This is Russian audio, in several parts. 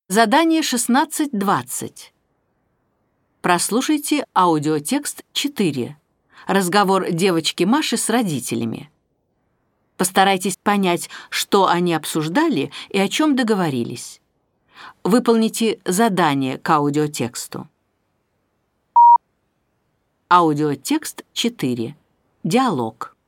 Задание 16-20. Прослушайте аудиотекст 4. Разговор девочки Маши с родителями. Постарайтесь понять, что они обсуждали и о чем договорились. Выполните задание к аудиотексту. Аудиотекст 4. Диалог.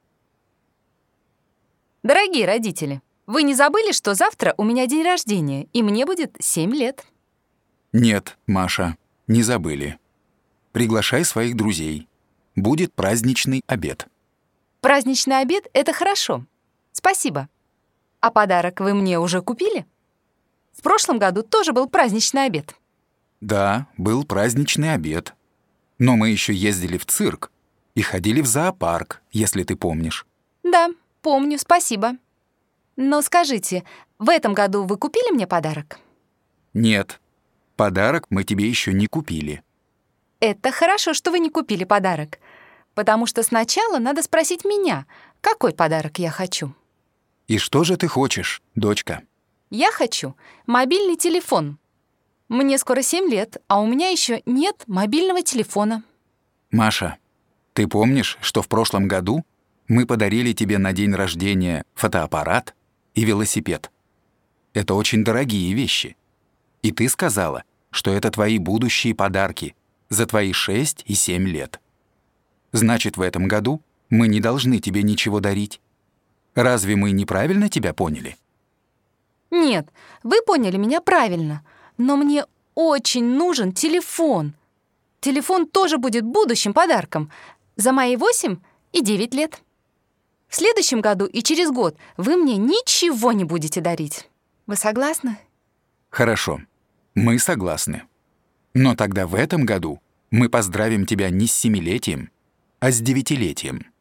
Дорогие родители, вы не забыли, что завтра у меня день рождения, и мне будет 7 лет? Нет, Маша, не забыли. Приглашай своих друзей. Будет праздничный обед. Праздничный обед — это хорошо. Спасибо. А подарок вы мне уже купили? В прошлом году тоже был праздничный обед. Да, был праздничный обед. Но мы еще ездили в цирк и ходили в зоопарк, если ты помнишь. Да, помню, спасибо. Но скажите, в этом году вы купили мне подарок? Нет, подарок мы тебе еще не купили. Это хорошо, что вы не купили подарок, потому что сначала надо спросить меня, какой подарок я хочу. И что же ты хочешь, дочка? Я хочу мобильный телефон. Мне скоро 7 лет, а у меня еще нет мобильного телефона. Маша, ты помнишь, что в прошлом году мы подарили тебе на день рождения фотоаппарат и велосипед? Это очень дорогие вещи. И ты сказала, что это твои будущие подарки за твои 6 и 7 лет. Значит, в этом году мы не должны тебе ничего дарить. Разве мы неправильно тебя поняли? Нет, вы поняли меня правильно, но мне очень нужен телефон. Телефон тоже будет будущим подарком за мои 8 и 9 лет. В следующем году и через год вы мне ничего не будете дарить. Вы согласны? Хорошо, мы согласны. Но тогда в этом году мы поздравим тебя не с 7-летием, а с 9-летием.